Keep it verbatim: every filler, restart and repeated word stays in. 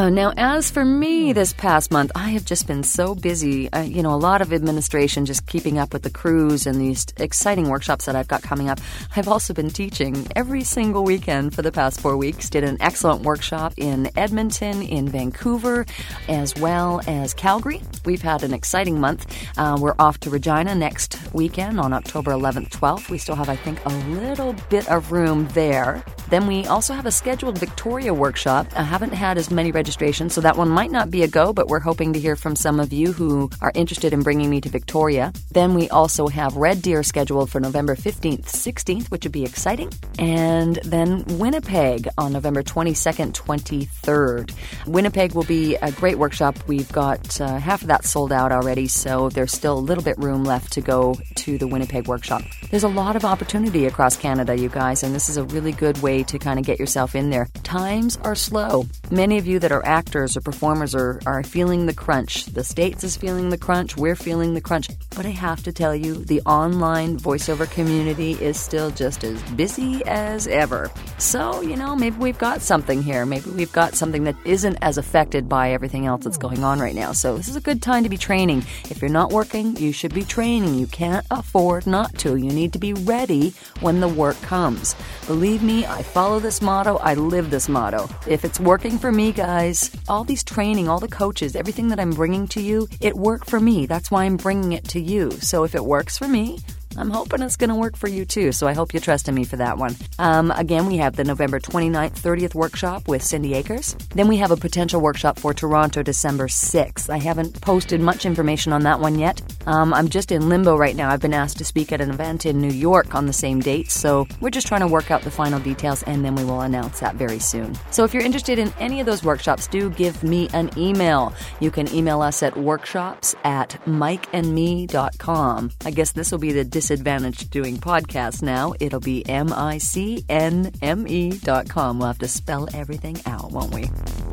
Uh, now, as for me this past month, I have just been so busy. Uh, you know, a lot of administration, just keeping up with the crews and these exciting workshops that I've got coming up. I've also been teaching every single weekend for the past four weeks. Did an excellent workshop in Edmonton, in Vancouver, as well as Calgary. We've had an exciting month. Uh, we're off to Regina next weekend on October eleventh, twelfth. We still have, I think, a little bit of room there. Then we also have a scheduled Victoria workshop. I haven't had as many registrations, so that one might not be a go, but we're hoping to hear from some of you who are interested in bringing me to Victoria. Then we also have Red Deer scheduled for November fifteenth, sixteenth, which would be exciting. And then Winnipeg on November twenty-second, twenty-third. Winnipeg will be a great workshop. We've got uh, half of that sold out already, so there's still a little bit room left to go to the Winnipeg workshop. There's a lot of opportunity across Canada, you guys, and this is a really good way to kind of get yourself in there. Times are slow. Many of you that are actors or performers are, are feeling the crunch. The States is feeling the crunch. We're feeling the crunch. But I have to tell you, the online voiceover community is still just as busy as ever. So, you know, maybe we've got something here. Maybe we've got something that isn't as affected by everything else that's going on right now. So this is a good time to be training. If you're not working, you should be training. You can't afford not to. You need to be ready when the work comes. Believe me, I follow this motto. I live this motto. If it's working for me, guys, all these training, all the coaches, everything that I'm bringing to you, it worked for me. That's why I'm bringing it to you. So if it works for me, I'm hoping it's going to work for you too, so I hope you trust in me for that one. Um, again, we have the November twenty-ninth, thirtieth workshop with Cindy Akers. Then we have a potential workshop for Toronto, December sixth. I haven't posted much information on that one yet. Um, I'm just in limbo right now. I've been asked to speak at an event in New York on the same date, so we're just trying to work out the final details, and then we will announce that very soon. So if you're interested in any of those workshops, do give me an email. You can email us at workshops at mike and me dot com. I guess this will be the disadvantage to doing podcasts now. It'll be M I C N M E dot com. We'll have to spell everything out, won't we?